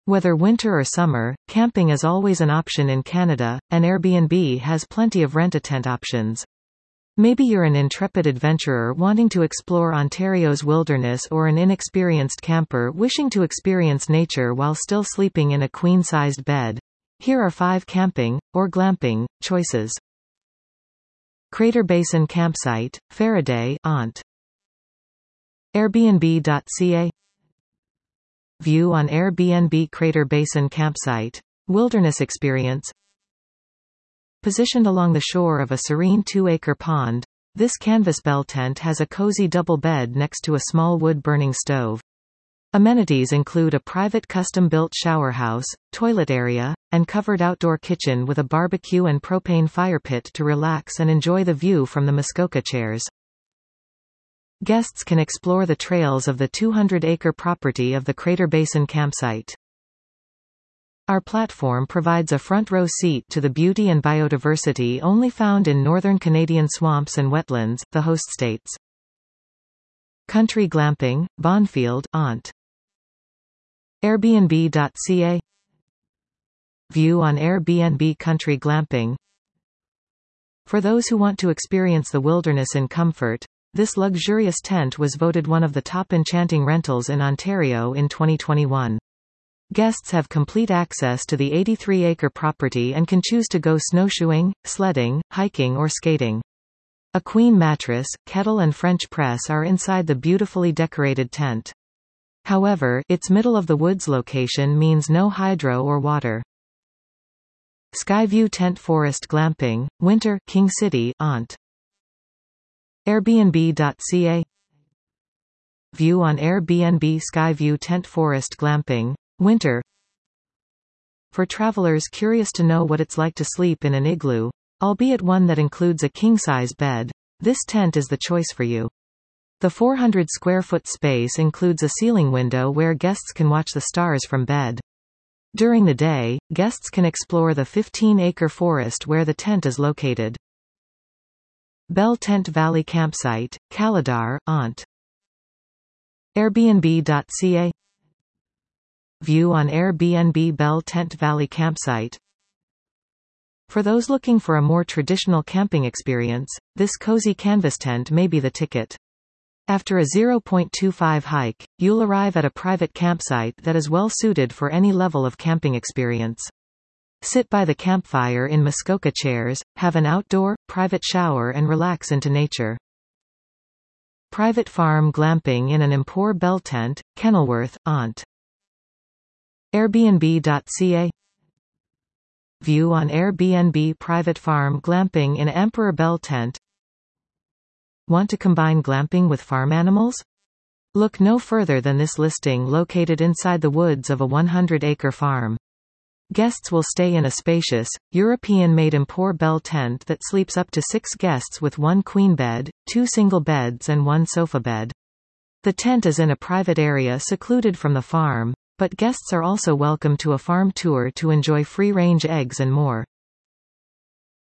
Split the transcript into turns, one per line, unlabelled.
Whether winter or summer, camping is always an option in Canada, and Airbnb has plenty of rent-a-tent options. Maybe you're an intrepid adventurer wanting to explore Ontario's wilderness, or an inexperienced camper wishing to experience nature while still sleeping in a queen-sized bed. Here are 5 camping, or glamping, choices. Crater Basin Campsite, Faraday, Ont. Airbnb.ca. View on Airbnb. Crater Basin Campsite. Wilderness experience. Positioned along the shore of a serene 2-acre pond, this canvas bell tent has a cozy double bed next to a small wood-burning stove. Amenities include a private custom-built shower house, toilet area, and covered outdoor kitchen with a barbecue and propane fire pit to relax and enjoy the view from the Muskoka chairs. Guests can explore the trails of the 200-acre property of the Crater Basin Campsite. Our platform provides a front-row seat to the beauty and biodiversity only found in northern Canadian swamps and wetlands, the host states. Country Glamping, Bonfield, Ont. Airbnb.ca. View on Airbnb. Country Glamping. For those who want to experience the wilderness in comfort, this luxurious tent was voted one of the top enchanting rentals in Ontario in 2021. Guests have complete access to the 83-acre property and can choose to go snowshoeing, sledding, hiking or skating. A queen mattress, kettle and French press are inside the beautifully decorated tent. However, its middle-of-the-woods location means no hydro or water. Skyview Tent Forest Glamping, Winter, King City, Ont. Airbnb.ca. View on Airbnb. Skyview Tent Forest Glamping, Winter. For travelers curious to know what it's like to sleep in an igloo, albeit one that includes a king-size bed, this tent is the choice for you. The 400-square-foot space includes a ceiling window where guests can watch the stars from bed. During the day, guests can explore the 15-acre forest where the tent is located. Bell Tent Valley Campsite, Calidar, Ont. Airbnb.ca. View on Airbnb. Bell Tent Valley Campsite. For those looking for a more traditional camping experience, this cozy canvas tent may be the ticket. After a 0.25 hike, you'll arrive at a private campsite that is well suited for any level of camping experience. Sit by the campfire in Muskoka chairs, have an outdoor, private shower and relax into nature. Private Farm Glamping in an Empore Bell Tent, Kenilworth, Ont. Airbnb.ca. View on Airbnb. Private Farm Glamping in Emperor Bell Tent. Want to combine glamping with farm animals? Look no further than this listing located inside the woods of a 100-acre farm. Guests will stay in a spacious, European-made Empore Bell tent that sleeps up to 6 guests with 1 queen bed, 2 single beds and 1 sofa bed. The tent is in a private area secluded from the farm, but guests are also welcome to a farm tour to enjoy free-range eggs and more.